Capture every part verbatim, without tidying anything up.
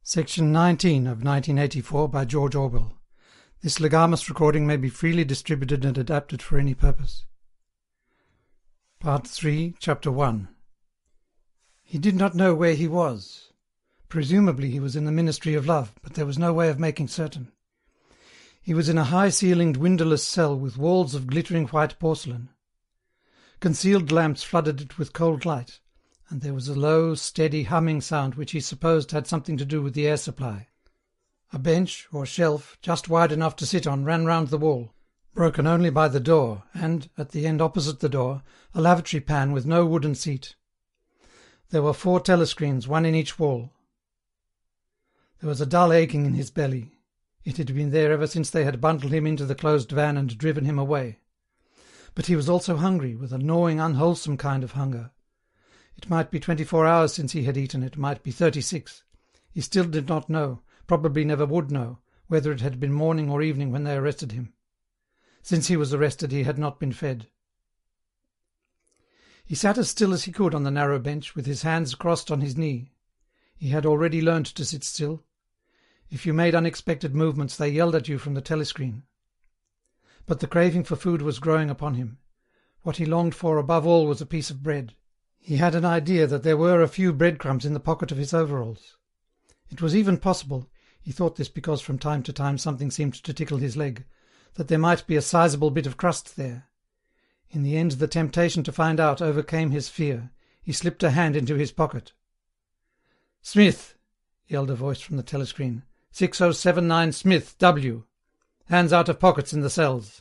Section nineteen of nineteen eighty-four by George Orwell. This legamus recording may be freely distributed and adapted for any purpose. Part three, Chapter one. He did not know where he was. Presumably he was in the Ministry of Love, but there was no way of making certain. He was in a high-ceilinged, windowless cell with walls of glittering white porcelain. Concealed lamps flooded it with cold light, and there was a low, steady humming sound which he supposed had something to do with the air supply. A bench, or shelf, just wide enough to sit on, ran round the wall, broken only by the door, and, at the end opposite the door, a lavatory pan with no wooden seat. There were four telescreens, one in each wall. There was a dull aching in his belly. It had been there ever since they had bundled him into the closed van and driven him away. But he was also hungry, with a gnawing, unwholesome kind of hunger. It might be twenty-four hours since he had eaten, it might be thirty-six. He still did not know, probably never would know, whether it had been morning or evening when they arrested him. Since he was arrested he had not been fed. He sat as still as he could on the narrow bench, with his hands crossed on his knee. He had already learned to sit still. If you made unexpected movements they yelled at you from the telescreen. But the craving for food was growing upon him. What he longed for above all was a piece of bread. He had an idea that there were a few breadcrumbs in the pocket of his overalls. It was even possible, he thought this because from time to time something seemed to tickle his leg, that there might be a sizable bit of crust there. In the end the temptation to find out overcame his fear. He slipped a hand into his pocket. "Smith!" yelled a voice from the telescreen. six oh seven nine Smith, W. Hands out of pockets in the cells."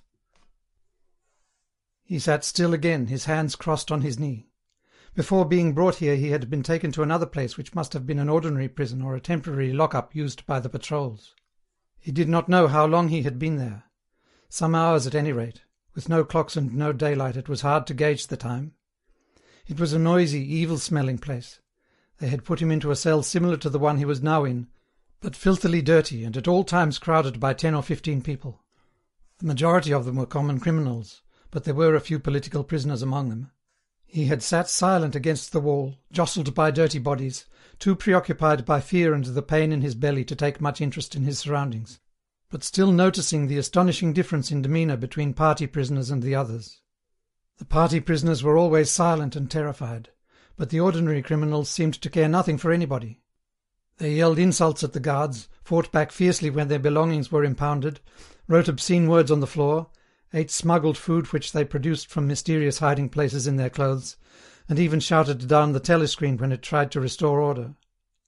He sat still again, his hands crossed on his knee. Before being brought here he had been taken to another place which must have been an ordinary prison or a temporary lock-up used by the patrols. He did not know how long he had been there. Some hours at any rate. With no clocks and no daylight it was hard to gauge the time. It was a noisy, evil-smelling place. They had put him into a cell similar to the one he was now in, but filthily dirty and at all times crowded by ten or fifteen people. The majority of them were common criminals, but there were a few political prisoners among them. He had sat silent against the wall, jostled by dirty bodies, too preoccupied by fear and the pain in his belly to take much interest in his surroundings, but still noticing the astonishing difference in demeanour between party prisoners and the others. The party prisoners were always silent and terrified, but the ordinary criminals seemed to care nothing for anybody. They yelled insults at the guards, fought back fiercely when their belongings were impounded, wrote obscene words on the floor, ate smuggled food which they produced from mysterious hiding places in their clothes, and even shouted down the telescreen when it tried to restore order.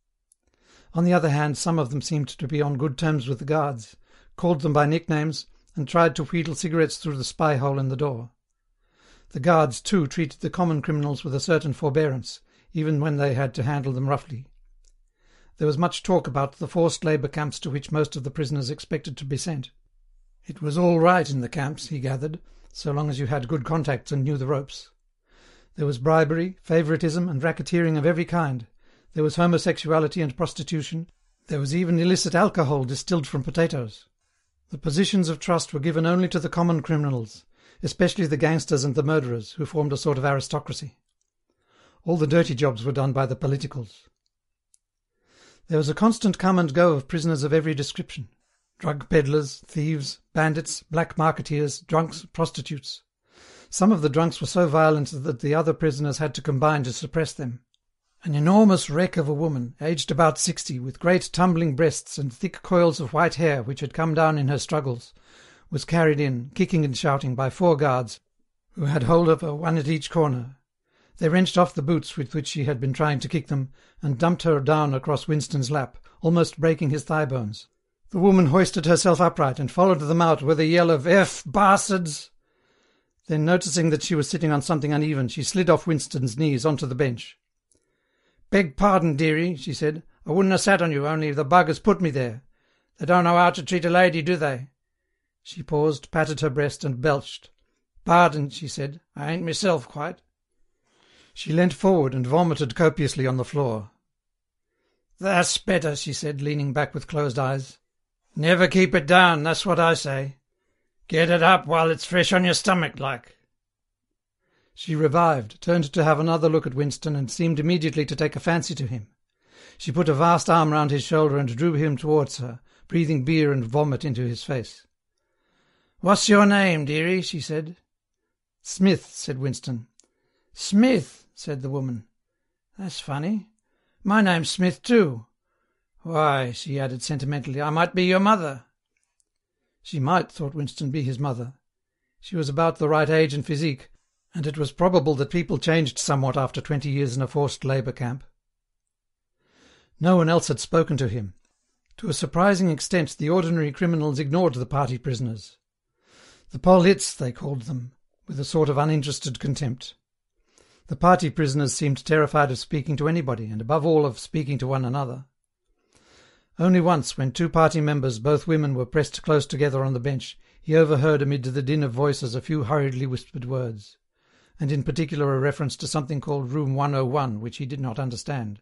On the other hand, some of them seemed to be on good terms with the guards, called them by nicknames, and tried to wheedle cigarettes through the spy-hole in the door. The guards, too, treated the common criminals with a certain forbearance, even when they had to handle them roughly. There was much talk about the forced labour camps to which most of the prisoners expected to be sent. It was all right in the camps, he gathered, so long as you had good contacts and knew the ropes. There was bribery, favouritism, and racketeering of every kind. There was homosexuality and prostitution. There was even illicit alcohol distilled from potatoes. The positions of trust were given only to the common criminals, especially the gangsters and the murderers, who formed a sort of aristocracy. All the dirty jobs were done by the politicals. There was a constant come and go of prisoners of every description. Drug peddlers, thieves, bandits, black marketeers, drunks, prostitutes. Some of the drunks were so violent that the other prisoners had to combine to suppress them. An enormous wreck of a woman, aged about sixty, with great tumbling breasts and thick coils of white hair which had come down in her struggles, was carried in, kicking and shouting, by four guards, who had hold of her, one at each corner. They wrenched off the boots with which she had been trying to kick them, and dumped her down across Winston's lap, almost breaking his thigh bones. The woman hoisted herself upright and followed them out with a yell of "F bastards!" Then, noticing that she was sitting on something uneven, she slid off Winston's knees onto the bench. "Beg pardon, dearie," she said. "I wouldn't have sat on you, only the buggers put me there. They don't know how to treat a lady, do they?" She paused, patted her breast, and belched. "Pardon," she said. "I ain't myself quite." She leant forward and vomited copiously on the floor. "That's better," she said, leaning back with closed eyes. "Never keep it down, that's what I say. Get it up while it's fresh on your stomach, like." She revived, turned to have another look at Winston, and seemed immediately to take a fancy to him. She put a vast arm round his shoulder and drew him towards her, breathing beer and vomit into his face. "What's your name, dearie?" she said. "Smith," said Winston. "Smith," said the woman. "That's funny. My name's Smith too. Why," she added sentimentally, "I might be your mother." She might, thought Winston, be his mother. She was about the right age and physique, and it was probable that people changed somewhat after twenty years in a forced labour camp. No one else had spoken to him. To a surprising extent the ordinary criminals ignored the party prisoners. The Polhits, they called them, with a sort of uninterested contempt. The party prisoners seemed terrified of speaking to anybody, and above all of speaking to one another. Only once, when two party members, both women, were pressed close together on the bench, he overheard amid the din of voices a few hurriedly whispered words, and in particular a reference to something called Room one oh one, which he did not understand.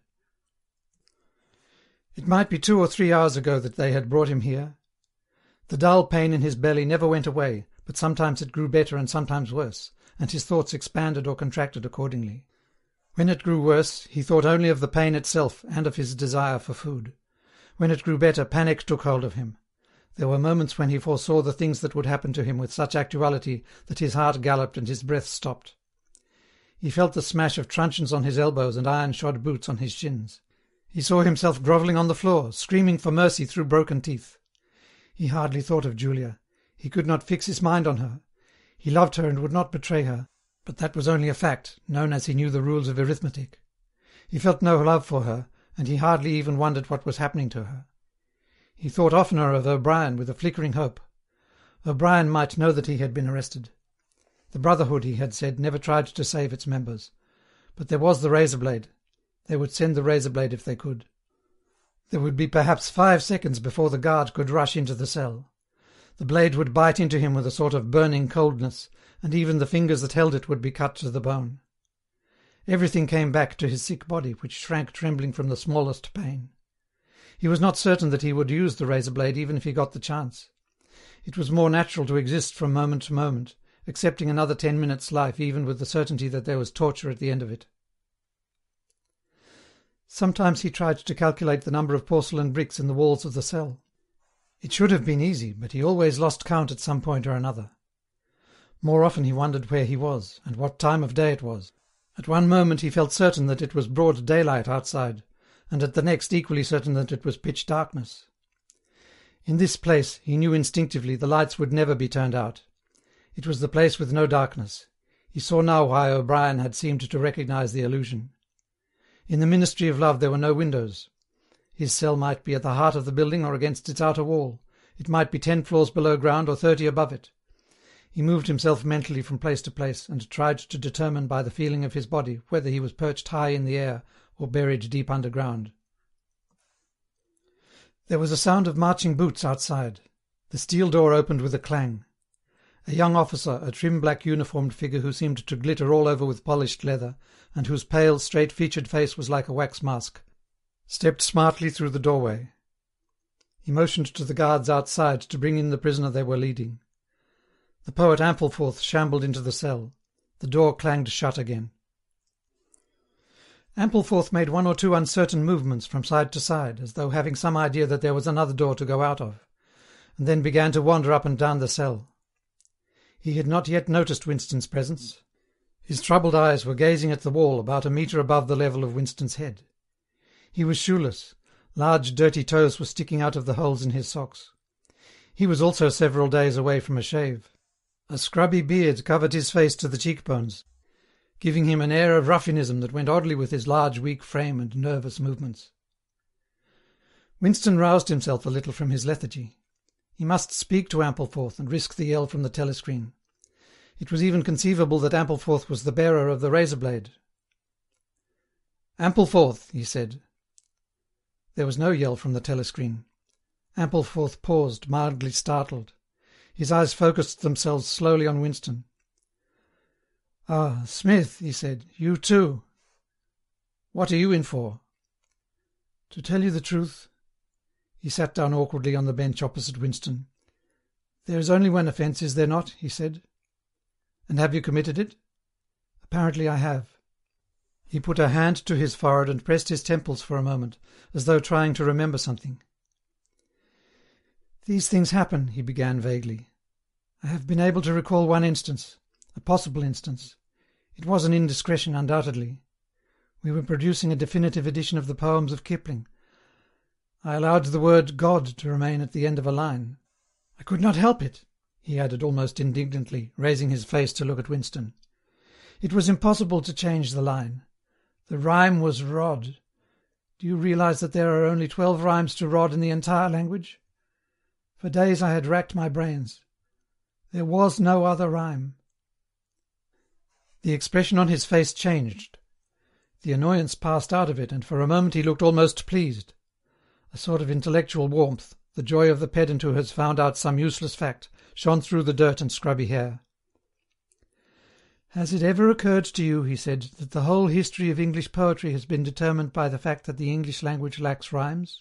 It might be two or three hours ago that they had brought him here. The dull pain in his belly never went away, but sometimes it grew better and sometimes worse, and his thoughts expanded or contracted accordingly. When it grew worse, he thought only of the pain itself and of his desire for food. When it grew better, panic took hold of him. There were moments when he foresaw the things that would happen to him with such actuality that his heart galloped and his breath stopped. He felt the smash of truncheons on his elbows and iron-shod boots on his shins. He saw himself grovelling on the floor, screaming for mercy through broken teeth. He hardly thought of Julia. He could not fix his mind on her. He loved her and would not betray her, but that was only a fact, known as he knew the rules of arithmetic. He felt no love for her, and he hardly even wondered what was happening to her. He thought oftener of O'Brien with a flickering hope. O'Brien might know that he had been arrested. The Brotherhood, he had said, never tried to save its members. But there was the razor blade. They would send the razor blade if they could. There would be perhaps five seconds before the guard could rush into the cell. The blade would bite into him with a sort of burning coldness, and even the fingers that held it would be cut to the bone. Everything came back to his sick body, which shrank trembling from the smallest pain. He was not certain that he would use the razor blade even if he got the chance. It was more natural to exist from moment to moment, accepting another ten minutes' life even with the certainty that there was torture at the end of it. Sometimes he tried to calculate the number of porcelain bricks in the walls of the cell. It should have been easy, but he always lost count at some point or another. More often he wondered where he was, and what time of day it was. At one moment he felt certain that it was broad daylight outside, and at the next equally certain that it was pitch darkness. In this place, he knew instinctively, the lights would never be turned out. It was the place with no darkness. He saw now why O'Brien had seemed to recognise the illusion. In the Ministry of Love there were no windows. His cell might be at the heart of the building or against its outer wall. It might be ten floors below ground or thirty above it. He moved himself mentally from place to place, and tried to determine by the feeling of his body whether he was perched high in the air or buried deep underground. There was a sound of marching boots outside. The steel door opened with a clang. A young officer, a trim black uniformed figure who seemed to glitter all over with polished leather, and whose pale, straight-featured face was like a wax mask, stepped smartly through the doorway. He motioned to the guards outside to bring in the prisoner they were leading. The poet Ampleforth shambled into the cell. The door clanged shut again. Ampleforth made one or two uncertain movements from side to side, as though having some idea that there was another door to go out of, and then began to wander up and down the cell. He had not yet noticed Winston's presence. His troubled eyes were gazing at the wall about a metre above the level of Winston's head. He was shoeless. Large dirty toes were sticking out of the holes in his socks. He was also several days away from a shave. A scrubby beard covered his face to the cheekbones, giving him an air of ruffianism that went oddly with his large, weak frame and nervous movements. Winston roused himself a little from his lethargy. He must speak to Ampleforth and risk the yell from the telescreen. It was even conceivable that Ampleforth was the bearer of the razor blade. "Ampleforth," he said. There was no yell from the telescreen. Ampleforth paused, mildly startled. His eyes focused themselves slowly on Winston. "Ah, Smith," he said, "you too. What are you in for?" "To tell you the truth—" He sat down awkwardly on the bench opposite Winston. "There is only one offence, is there not?" he said. "And have you committed it?" "Apparently I have." He put a hand to his forehead and pressed his temples for a moment, as though trying to remember something. "These things happen," he began vaguely. "I have been able to recall one instance, a possible instance. It was an indiscretion, undoubtedly. We were producing a definitive edition of the poems of Kipling. I allowed the word God to remain at the end of a line. I could not help it," he added almost indignantly, raising his face to look at Winston. "It was impossible to change the line. The rhyme was rod. Do you realize that there are only twelve rhymes to rod in the entire language? For days I had racked my brains. There was no other rhyme." The expression on his face changed. The annoyance passed out of it, and for a moment he looked almost pleased. A sort of intellectual warmth, the joy of the pedant who has found out some useless fact, shone through the dirt and scrubby hair. "Has it ever occurred to you," he said, "that the whole history of English poetry has been determined by the fact that the English language lacks rhymes?"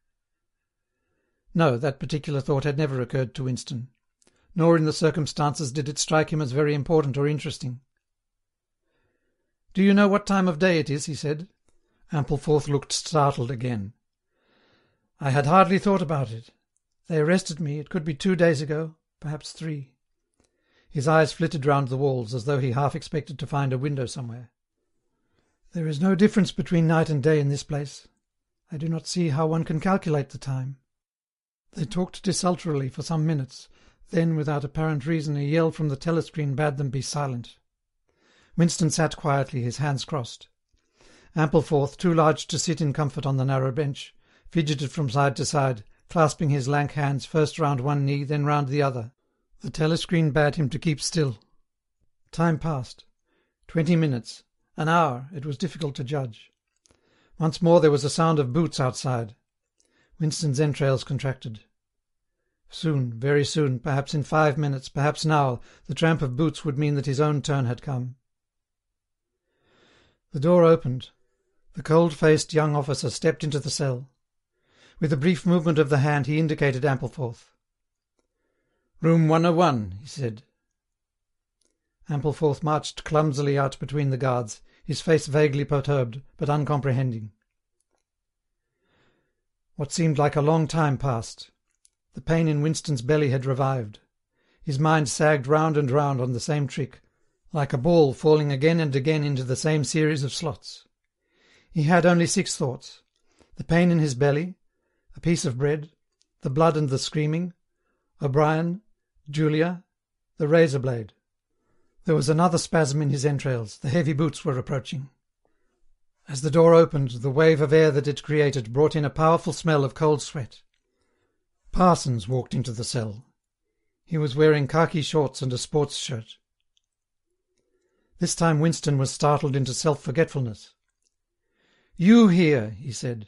No, that particular thought had never occurred to Winston, nor in the circumstances did it strike him as very important or interesting. "Do you know what time of day it is?" he said. Ampleforth looked startled again. "I had hardly thought about it. They arrested me, it could be two days ago, perhaps three." His eyes flitted round the walls, as though he half expected to find a window somewhere. "There is no difference between night and day in this place. I do not see how one can calculate the time." They talked desultorily for some minutes. Then, without apparent reason, a yell from the telescreen bade them be silent. Winston sat quietly, his hands crossed. Ampleforth, too large to sit in comfort on the narrow bench, fidgeted from side to side, clasping his lank hands first round one knee, then round the other. The telescreen bade him to keep still. Time passed. Twenty minutes, an hour, it was difficult to judge. Once more there was a sound of boots outside. Winston's entrails contracted. Soon, very soon, perhaps in five minutes, perhaps now, the tramp of boots would mean that his own turn had come. The door opened. The cold-faced young officer stepped into the cell. With a brief movement of the hand he indicated Ampleforth. "Room one oh one," he said. Ampleforth marched clumsily out between the guards, his face vaguely perturbed, but uncomprehending. What seemed like a long time passed. The pain in Winston's belly had revived. His mind sagged round and round on the same trick, like a ball falling again and again into the same series of slots. He had only six thoughts: the pain in his belly, a piece of bread, the blood and the screaming, O'Brien, Julia, the razor blade. There was another spasm in his entrails. The heavy boots were approaching. As the door opened, the wave of air that it created brought in a powerful smell of cold sweat. Parsons walked into the cell. He was wearing khaki shorts and a sports shirt. This time Winston was startled into self-forgetfulness. "You here," he said.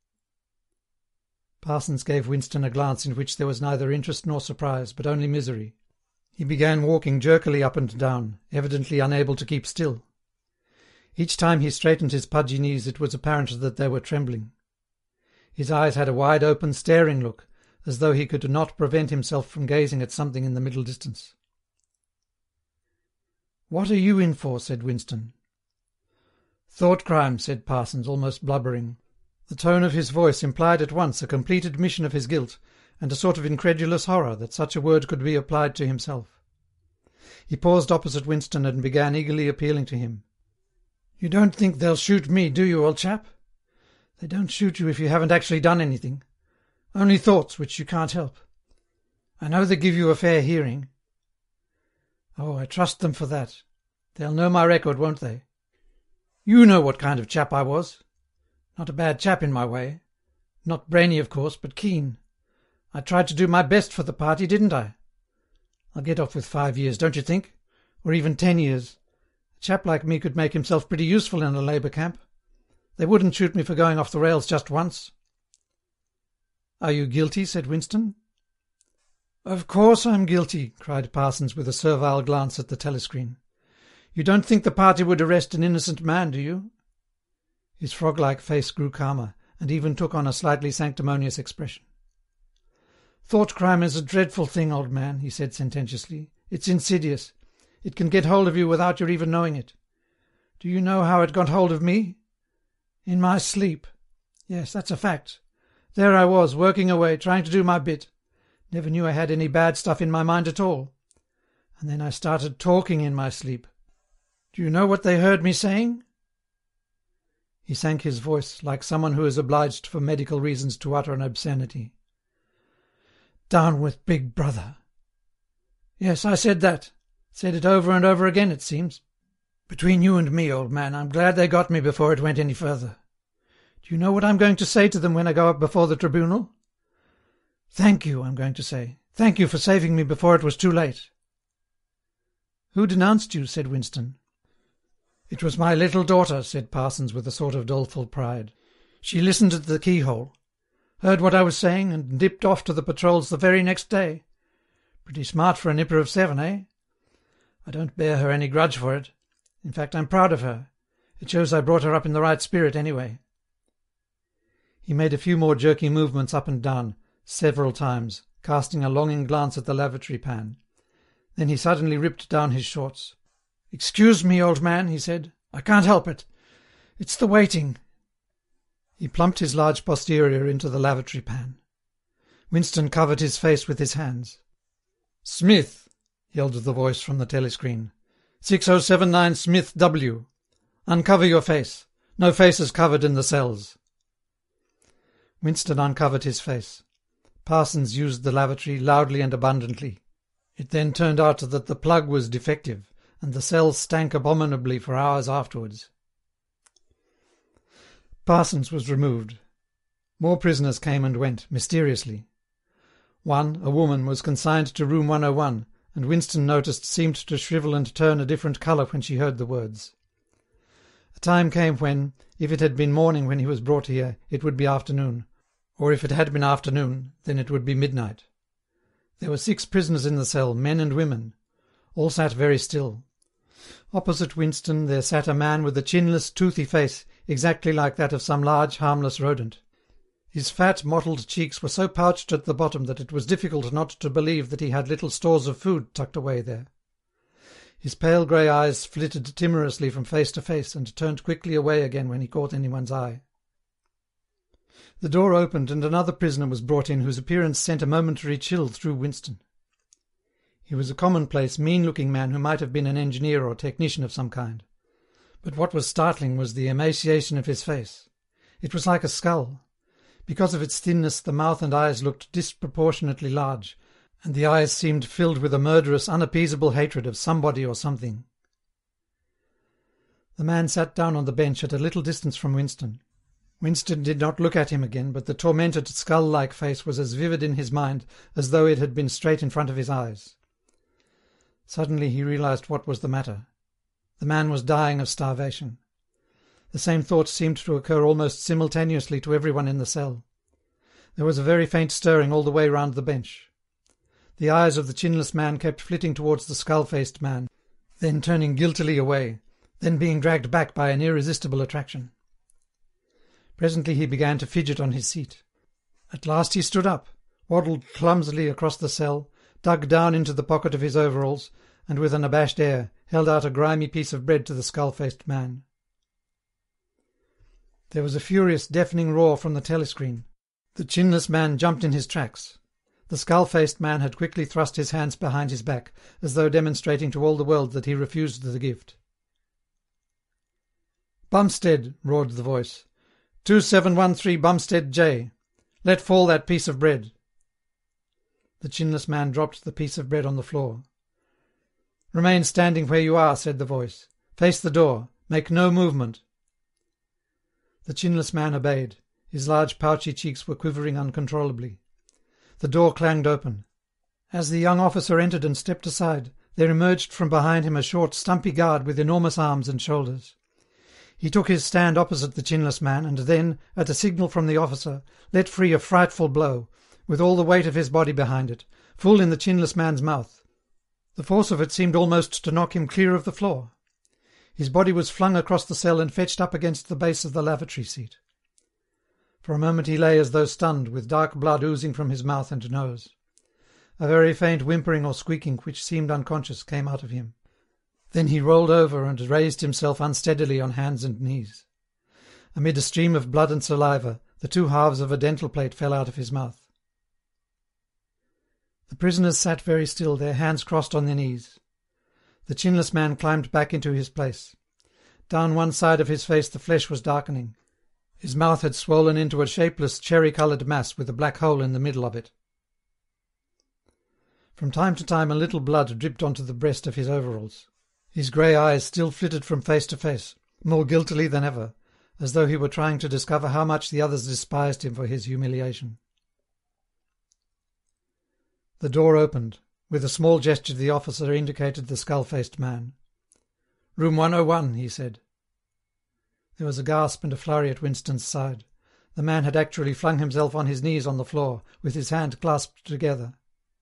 Parsons gave Winston a glance in which there was neither interest nor surprise, but only misery. He began walking jerkily up and down, evidently unable to keep still. Each time he straightened his pudgy knees it was apparent that they were trembling. His eyes had a wide-open, staring look, as though he could not prevent himself from gazing at something in the middle distance. "What are you in for?" said Winston. "Thought crime," said Parsons, almost blubbering. The tone of his voice implied at once a complete admission of his guilt, and a sort of incredulous horror that such a word could be applied to himself. He paused opposite Winston and began eagerly appealing to him. "You don't think they'll shoot me, do you, old chap? They don't shoot you if you haven't actually done anything. Only thoughts which you can't help. I know they give you a fair hearing. Oh, I trust them for that. They'll know my record, won't they? You know what kind of chap I was. Not a bad chap in my way. Not brainy, of course, but keen. I tried to do my best for the party, didn't I? I'll get off with five years, don't you think? Or even ten years. A chap like me could make himself pretty useful in a labour camp. They wouldn't shoot me for going off the rails just once." "Are you guilty?" said Winston. "Of course I'm guilty," cried Parsons with a servile glance at the telescreen. "You don't think the party would arrest an innocent man, do you?" His frog-like face grew calmer, and even took on a slightly sanctimonious expression. "Thought crime is a dreadful thing, old man," he said sententiously. "It's insidious. It can get hold of you without your even knowing it. Do you know how it got hold of me? In my sleep. Yes, that's a fact. There I was, working away, trying to do my bit. Never knew I had any bad stuff in my mind at all. And then I started talking in my sleep. Do you know what they heard me saying?" He sank his voice, like someone who is obliged for medical reasons to utter an obscenity. "Down with Big Brother." "Yes, I said that. Said it over and over again, it seems. Between you and me, old man, I'm glad they got me before it went any further. Do you know what I'm going to say to them when I go up before the tribunal? 'Thank you,' I'm going to say. 'Thank you for saving me before it was too late.'" "Who denounced you?" said Winston. "It was my little daughter," said Parsons with a sort of doleful pride. "She listened at the keyhole, heard what I was saying, and dipped off to the patrols the very next day. Pretty smart for a nipper of seven, eh? I don't bear her any grudge for it. In fact, I'm proud of her. It shows I brought her up in the right spirit, anyway." He made a few more jerky movements up and down, several times, casting a longing glance at the lavatory pan. Then he suddenly ripped down his shorts. "Excuse me, old man," he said. "I can't help it. It's the waiting." He plumped his large posterior into the lavatory pan. Winston covered his face with his hands. "Smith," yelled the voice from the telescreen. six oh seven nine Smith W. Uncover your face. No faces covered in the cells." Winston uncovered his face. Parsons used the lavatory loudly and abundantly. It then turned out that the plug was defective, and the cells stank abominably for hours afterwards. Parsons was removed. More prisoners came and went, mysteriously. One, a woman, was consigned to room one oh one, and Winston noticed seemed to shrivel and turn a different colour when she heard the words. A time came when, if it had been morning when he was brought here, it would be afternoon, or if it had been afternoon, then it would be midnight. There were six prisoners in the cell, men and women. All sat very still. Opposite Winston there sat a man with a chinless, toothy face, exactly like that of some large, harmless rodent. His fat, mottled cheeks were so pouched at the bottom that it was difficult not to believe that he had little stores of food tucked away there. His pale grey eyes flitted timorously from face to face and turned quickly away again when he caught anyone's eye. The door opened and another prisoner was brought in whose appearance sent a momentary chill through Winston. He was a commonplace, mean-looking man who might have been an engineer or technician of some kind. But what was startling was the emaciation of his face. It was like a skull. Because of its thinness the mouth and eyes looked disproportionately large, and the eyes seemed filled with a murderous, unappeasable hatred of somebody or something. The man sat down on the bench at a little distance from Winston. Winston did not look at him again, but the tormented, skull-like face was as vivid in his mind as though it had been straight in front of his eyes. Suddenly he realized what was the matter. The man was dying of starvation. The same thought seemed to occur almost simultaneously to everyone in the cell. There was a very faint stirring all the way round the bench. The eyes of the chinless man kept flitting towards the skull-faced man, then turning guiltily away, then being dragged back by an irresistible attraction. Presently he began to fidget on his seat. At last he stood up, waddled clumsily across the cell, dug down into the pocket of his overalls, and with an abashed air held out a grimy piece of bread to the skull-faced man. There was a furious, deafening roar from the telescreen. The chinless man jumped in his tracks. The skull-faced man had quickly thrust his hands behind his back, as though demonstrating to all the world that he refused the gift. "Bumstead," roared the voice. two seven one three Bumstead J. Let fall that piece of bread." The chinless man dropped the piece of bread on the floor. "Remain standing where you are," said the voice. "Face the door. Make no movement." The chinless man obeyed. His large pouchy cheeks were quivering uncontrollably. The door clanged open. As the young officer entered and stepped aside, there emerged from behind him a short, stumpy guard with enormous arms and shoulders. He took his stand opposite the chinless man, and then, at a signal from the officer, let free a frightful blow, with all the weight of his body behind it, full in the chinless man's mouth. The force of it seemed almost to knock him clear of the floor. His body was flung across the cell and fetched up against the base of the lavatory seat. For a moment he lay as though stunned, with dark blood oozing from his mouth and nose. A very faint whimpering or squeaking, which seemed unconscious, came out of him. Then he rolled over and raised himself unsteadily on hands and knees. Amid a stream of blood and saliva, the two halves of a dental plate fell out of his mouth. The prisoners sat very still, their hands crossed on their knees. The chinless man climbed back into his place. Down one side of his face the flesh was darkening. His mouth had swollen into a shapeless, cherry-coloured mass with a black hole in the middle of it. From time to time a little blood dripped onto the breast of his overalls. His grey eyes still flitted from face to face, more guiltily than ever, as though he were trying to discover how much the others despised him for his humiliation. The door opened. With a small gesture the officer indicated the skull-faced man. "Room one oh one, he said. There was a gasp and a flurry at Winston's side. The man had actually flung himself on his knees on the floor, with his hands clasped together.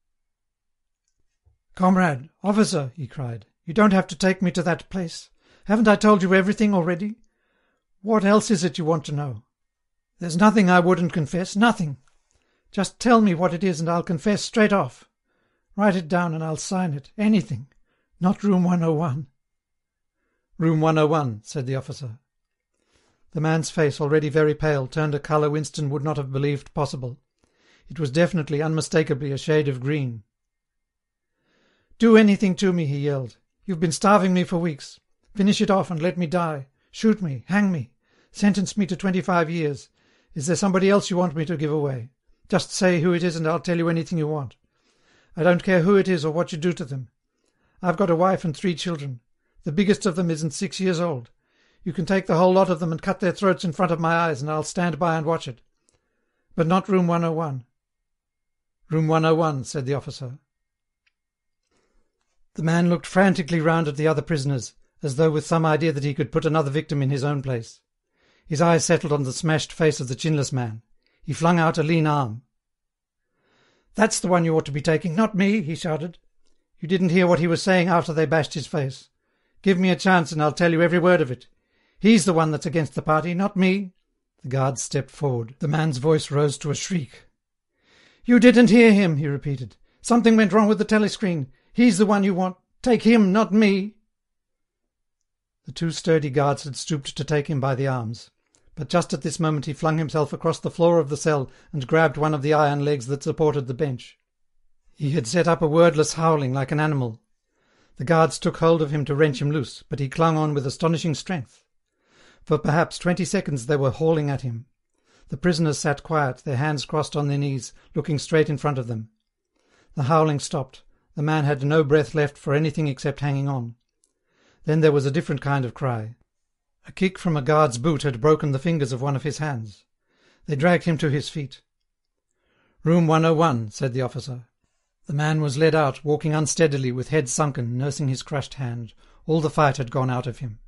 "Comrade, officer," he cried, "you don't have to take me to that place. Haven't I told you everything already? What else is it you want to know? There's nothing I wouldn't confess, nothing. Just tell me what it is and I'll confess straight off. Write it down and I'll sign it, anything. Not room one oh one. "Room one oh one, said the officer. The man's face, already very pale, turned a colour Winston would not have believed possible. It was definitely, unmistakably, a shade of green. "Do anything to me," he yelled. "You've been starving me for weeks. Finish it off and let me die. Shoot me, hang me. Sentence me to twenty-five years. Is there somebody else you want me to give away? Just say who it is and I'll tell you anything you want. I don't care who it is or what you do to them. I've got a wife and three children. The biggest of them isn't six years old. You can take the whole lot of them and cut their throats in front of my eyes and I'll stand by and watch it. But not room one oh one. "Room one oh one, said the officer. The man looked frantically round at the other prisoners, as though with some idea that he could put another victim in his own place. His eyes settled on the smashed face of the chinless man. He flung out a lean arm. "That's the one you ought to be taking, not me," he shouted. "You didn't hear what he was saying after they bashed his face. Give me a chance and I'll tell you every word of it. He's the one that's against the party, not me." The guards stepped forward. The man's voice rose to a shriek. "You didn't hear him," he repeated. "Something went wrong with the telescreen. He's the one you want. Take him, not me." The two sturdy guards had stooped to take him by the arms. But just at this moment he flung himself across the floor of the cell and grabbed one of the iron legs that supported the bench. He had set up a wordless howling like an animal. The guards took hold of him to wrench him loose, but he clung on with astonishing strength. For perhaps twenty seconds they were hauling at him. The prisoners sat quiet, their hands crossed on their knees, looking straight in front of them. The howling stopped. The man had no breath left for anything except hanging on. Then there was a different kind of cry. A kick from a guard's boot had broken the fingers of one of his hands. They dragged him to his feet. "Room one oh one, said the officer. The man was led out, walking unsteadily, with head sunken, nursing his crushed hand. All the fight had gone out of him.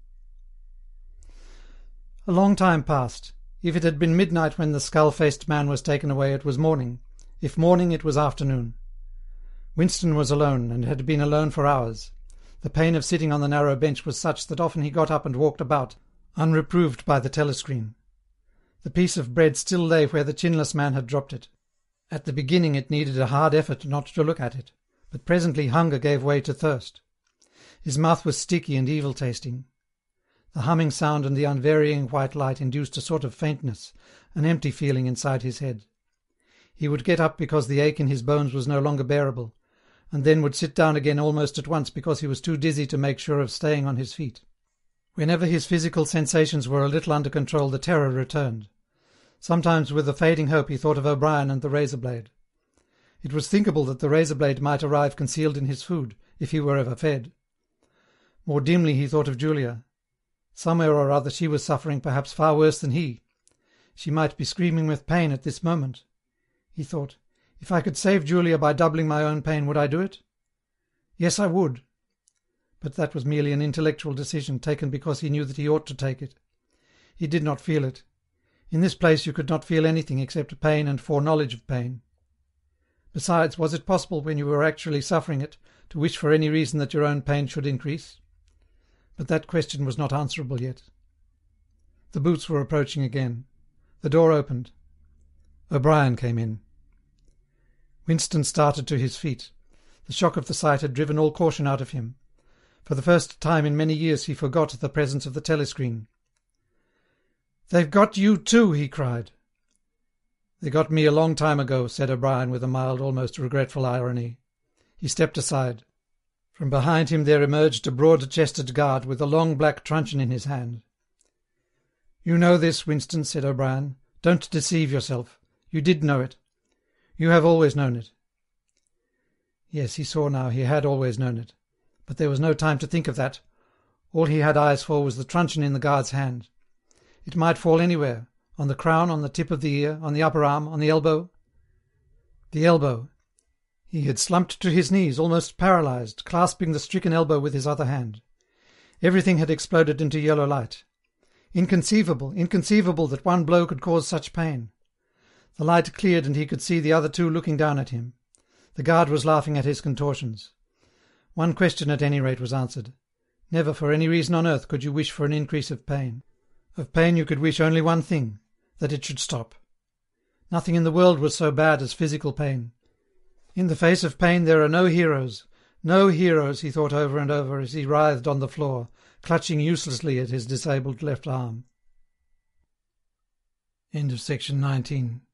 A long time passed. If it had been midnight when the skull-faced man was taken away, it was morning. If morning, it was afternoon. Winston was alone, and had been alone for hours. The pain of sitting on the narrow bench was such that often he got up and walked about, unreproved by the telescreen. The piece of bread still lay where the chinless man had dropped it. At the beginning it needed a hard effort not to look at it, but presently hunger gave way to thirst. His mouth was sticky and evil-tasting. The humming sound and the unvarying white light induced a sort of faintness, an empty feeling inside his head. He would get up because the ache in his bones was no longer bearable, and then would sit down again almost at once because he was too dizzy to make sure of staying on his feet. Whenever his physical sensations were a little under control, the terror returned. Sometimes with a fading hope he thought of O'Brien and the razor-blade. It was thinkable that the razor-blade might arrive concealed in his food, if he were ever fed. More dimly he thought of Julia. Somewhere or other she was suffering perhaps far worse than he. She might be screaming with pain at this moment. He thought, if I could save Julia by doubling my own pain, would I do it? Yes, I would. But that was merely an intellectual decision, taken because he knew that he ought to take it. He did not feel it. In this place you could not feel anything except pain and foreknowledge of pain. Besides, was it possible, when you were actually suffering it, to wish for any reason that your own pain should increase? But that question was not answerable yet. The boots were approaching again. The door opened. O'Brien came in. Winston started to his feet. The shock of the sight had driven all caution out of him. For the first time in many years he forgot the presence of the telescreen. "They've got you too," he cried. "They got me a long time ago," said O'Brien with a mild, almost regretful irony. He stepped aside. From behind him there emerged a broad-chested guard with a long black truncheon in his hand. "You know this, Winston," said O'Brien. "Don't deceive yourself. You did know it. You have always known it." Yes, he saw now, he had always known it. But there was no time to think of that. All he had eyes for was the truncheon in the guard's hand. It might fall anywhere, on the crown, on the tip of the ear, on the upper arm, on the elbow. The elbow. He had slumped to his knees, almost paralysed, clasping the stricken elbow with his other hand. Everything had exploded into yellow light. Inconceivable, inconceivable that one blow could cause such pain. The light cleared and he could see the other two looking down at him. The guard was laughing at his contortions. One question at any rate was answered. Never for any reason on earth could you wish for an increase of pain. Of pain you could wish only one thing, that it should stop. Nothing in the world was so bad as physical pain. In the face of pain there are no heroes, no heroes, he thought over and over as he writhed on the floor, clutching uselessly at his disabled left arm. End of section nineteen.